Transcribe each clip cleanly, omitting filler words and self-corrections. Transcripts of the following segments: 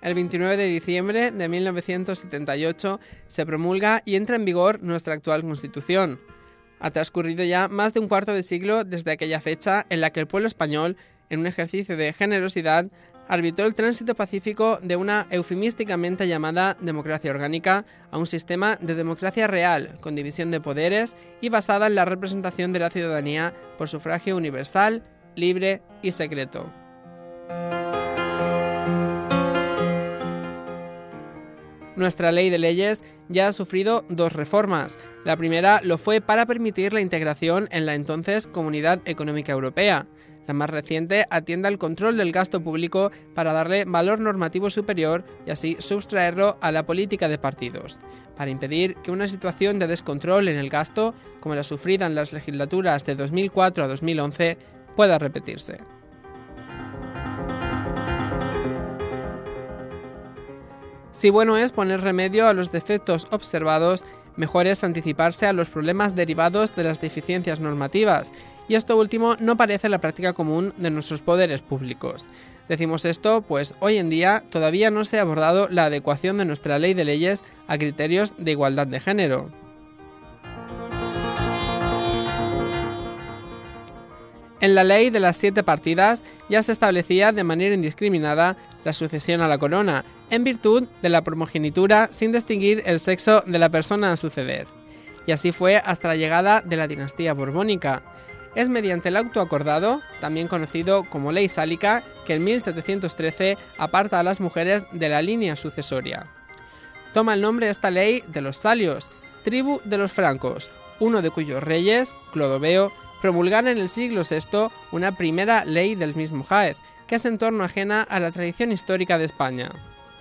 El 29 de diciembre de 1978 se promulga y entra en vigor nuestra actual Constitución. Ha transcurrido ya más de un cuarto de siglo desde aquella fecha en la que el pueblo español, en un ejercicio de generosidad, arbitró el tránsito pacífico de una eufemísticamente llamada democracia orgánica a un sistema de democracia real, con división de poderes y basada en la representación de la ciudadanía por sufragio universal, libre y secreto. Nuestra ley de leyes ya ha sufrido dos reformas. La primera lo fue para permitir la integración en la entonces Comunidad Económica Europea. La más reciente atiende al control del gasto público para darle valor normativo superior y así sustraerlo a la política de partidos, para impedir que una situación de descontrol en el gasto, como la sufrida en las legislaturas de 2004 a 2011, pueda repetirse. Si bueno es poner remedio a los defectos observados, mejor es anticiparse a los problemas derivados de las deficiencias normativas, y esto último no parece la práctica común de nuestros poderes públicos. Decimos esto, pues hoy en día todavía no se ha abordado la adecuación de nuestra ley de leyes a criterios de igualdad de género. En la ley de las 7 partidas ya se establecía de manera indiscriminada la sucesión a la corona, en virtud de la primogenitura sin distinguir el sexo de la persona a suceder. Y así fue hasta la llegada de la dinastía borbónica. Es mediante el auto acordado, también conocido como Ley Sálica, que en 1713 aparta a las mujeres de la línea sucesoria. Toma el nombre esta ley de los Salios, tribu de los francos, uno de cuyos reyes, Clodoveo, promulgara en el siglo VI una primera ley del mismo jaez, que es en torno ajena a la tradición histórica de España.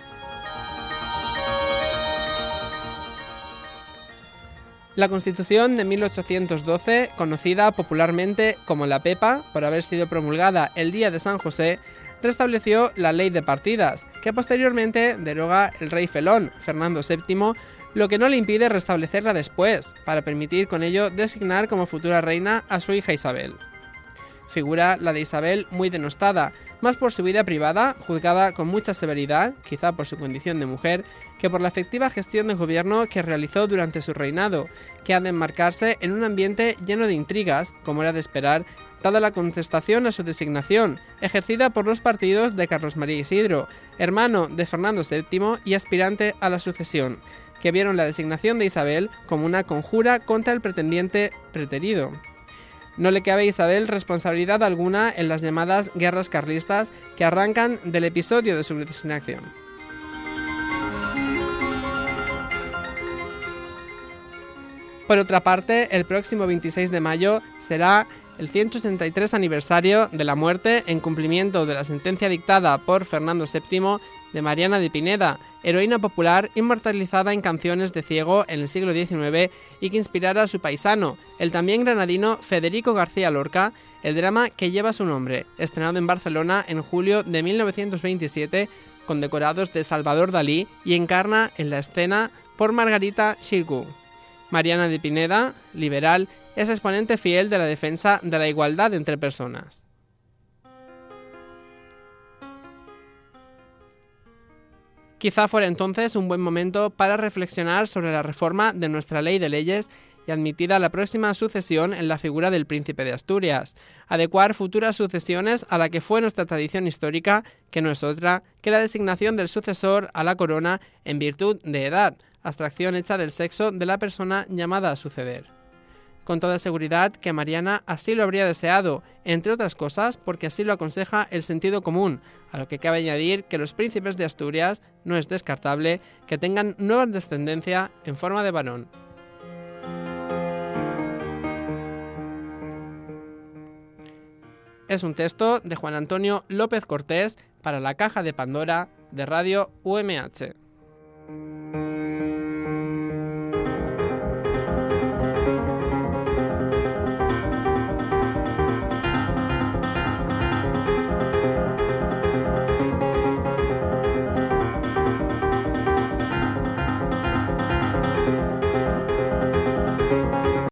La Constitución de 1812, conocida popularmente como la Pepa, por haber sido promulgada el día de San José, restableció la ley de partidas, que posteriormente deroga el rey felón, Fernando VII, lo que no le impide restablecerla después, para permitir con ello designar como futura reina a su hija Isabel. Figura la de Isabel muy denostada, más por su vida privada, juzgada con mucha severidad, quizá por su condición de mujer, que por la efectiva gestión de gobierno que realizó durante su reinado, que ha de enmarcarse en un ambiente lleno de intrigas, como era de esperar, dada la contestación a su designación, ejercida por los partidos de Carlos María Isidro, hermano de Fernando VII y aspirante a la sucesión, que vieron la designación de Isabel como una conjura contra el pretendiente preterido. No le cabe a Isabel responsabilidad alguna en las llamadas guerras carlistas que arrancan del episodio de su designación. Por otra parte, el próximo 26 de mayo será el 163 aniversario de la muerte en cumplimiento de la sentencia dictada por Fernando VII de Mariana de Pineda, heroína popular inmortalizada en canciones de ciego en el siglo XIX y que inspirara a su paisano, el también granadino Federico García Lorca, el drama que lleva su nombre, estrenado en Barcelona en julio de 1927, con decorados de Salvador Dalí y encarna en la escena por Margarita Xirgu. Mariana de Pineda, liberal, es exponente fiel de la defensa de la igualdad entre personas. Quizá fuera entonces un buen momento para reflexionar sobre la reforma de nuestra ley de leyes y admitida la próxima sucesión en la figura del príncipe de Asturias, adecuar futuras sucesiones a la que fue nuestra tradición histórica, que no es otra que la designación del sucesor a la corona en virtud de edad, abstracción hecha del sexo de la persona llamada a suceder. Con toda seguridad que Mariana así lo habría deseado, entre otras cosas porque así lo aconseja el sentido común, a lo que cabe añadir que los príncipes de Asturias no es descartable que tengan nueva descendencia en forma de varón. Es un texto de Juan Antonio López Cortés para la Caja de Pandora de Radio UMH.